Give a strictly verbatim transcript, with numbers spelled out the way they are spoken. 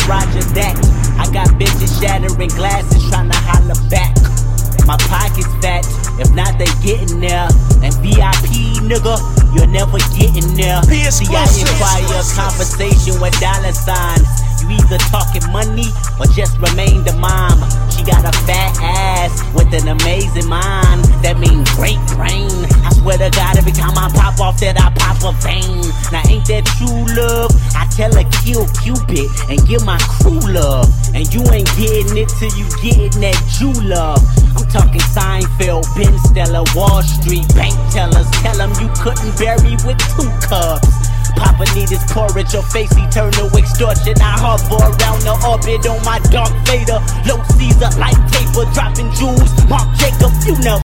roger that. I got bitches shattering glasses trying to holler back. My pocket's fat, if not they getting there. And V I P nigga, you're never getting there. See, I inquire a conversation with dollar signs. You either talking money or just remain the mom. She got a fat ass with an amazing mind. That mean great brain. I swear to God, every time I pop off that I pop a vein. Now ain't that true love? I tell her kill Cupid and give my crew love. And you ain't getting it till you getting that Jew love. I'm talking Seinfeld, Ben Stiller, Wall Street, bank tellers. Tell them you couldn't bury with two cups. Papa need his porridge, your face eternal extortion. I hover around the orbit on my Darth Vader. Low Caesar, light taper, dropping jewels. Mark Jacob, you know.